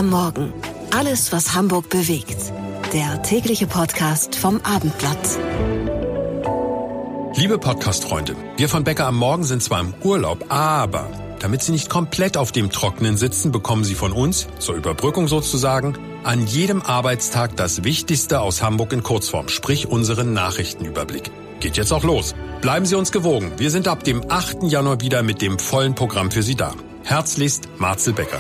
am Morgen. Alles, was Hamburg bewegt. Der tägliche Podcast vom Abendblatt. Liebe Podcast-Freunde, wir von Bäcker am Morgen sind zwar im Urlaub, aber damit Sie nicht komplett auf dem Trockenen sitzen, bekommen Sie von uns, zur Überbrückung sozusagen, an jedem Arbeitstag das Wichtigste aus Hamburg in Kurzform, sprich unseren Nachrichtenüberblick. Geht jetzt auch los. Bleiben Sie uns gewogen. Wir sind ab dem 8. Januar wieder mit dem vollen Programm für Sie da. Herzlichst, Marcel Becker.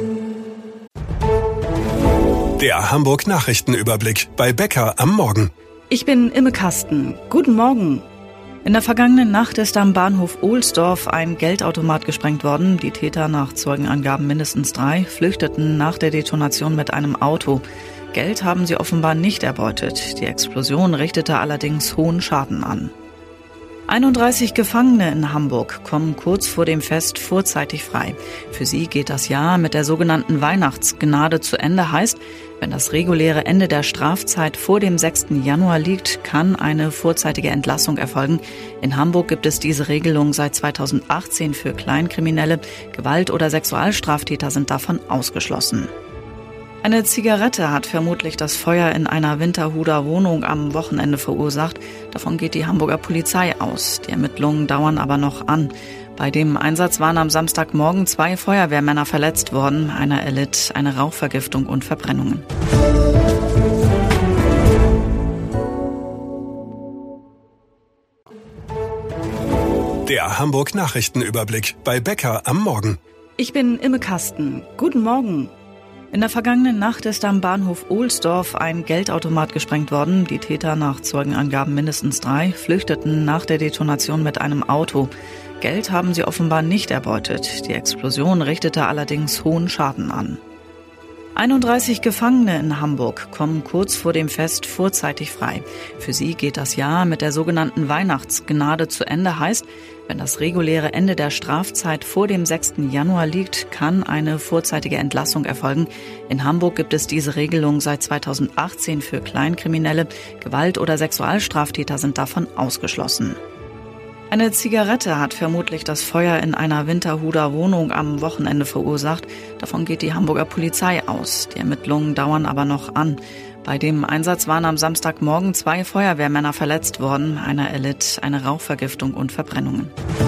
Der Hamburg Nachrichtenüberblick bei Bäcker am Morgen. Ich bin Imme Kasten. Guten Morgen. In der vergangenen Nacht ist am Bahnhof Ohlsdorf ein Geldautomat gesprengt worden. Die Täter, nach Zeugenangaben mindestens 3, flüchteten nach der Detonation mit einem Auto. Geld haben sie offenbar nicht erbeutet. Die Explosion richtete allerdings hohen Schaden an. 31 Gefangene in Hamburg kommen kurz vor dem Fest vorzeitig frei. Für sie geht das Jahr mit der sogenannten Weihnachtsgnade zu Ende. Heißt, wenn das reguläre Ende der Strafzeit vor dem 6. Januar liegt, kann eine vorzeitige Entlassung erfolgen. In Hamburg gibt es diese Regelung seit 2018 für Kleinkriminelle. Gewalt- oder Sexualstraftäter sind davon ausgeschlossen. Eine Zigarette hat vermutlich das Feuer in einer Winterhuder Wohnung am Wochenende verursacht. Davon geht die Hamburger Polizei aus. Die Ermittlungen dauern aber noch an. Bei dem Einsatz waren am Samstagmorgen 2 Feuerwehrmänner verletzt worden. Einer erlitt eine Rauchvergiftung und Verbrennungen. Der Hamburg Nachrichtenüberblick bei Bäcker am Morgen. Ich bin Imme Kasten. Guten Morgen. In der vergangenen Nacht ist am Bahnhof Ohlsdorf ein Geldautomat gesprengt worden. Die Täter, nach Zeugenangaben mindestens 3, flüchteten nach der Detonation mit einem Auto. Geld haben sie offenbar nicht erbeutet. Die Explosion richtete allerdings hohen Schaden an. 31 Gefangene in Hamburg kommen kurz vor dem Fest vorzeitig frei. Für sie geht das Jahr mit der sogenannten Weihnachtsgnade zu Ende. Heißt, wenn das reguläre Ende der Strafzeit vor dem 6. Januar liegt, kann eine vorzeitige Entlassung erfolgen. In Hamburg gibt es diese Regelung seit 2018 für Kleinkriminelle. Gewalt- oder Sexualstraftäter sind davon ausgeschlossen. Eine Zigarette hat vermutlich das Feuer in einer Winterhuder Wohnung am Wochenende verursacht. Davon geht die Hamburger Polizei aus. Die Ermittlungen dauern aber noch an. Bei dem Einsatz waren am Samstagmorgen 2 Feuerwehrmänner verletzt worden. Einer erlitt eine Rauchvergiftung und Verbrennungen.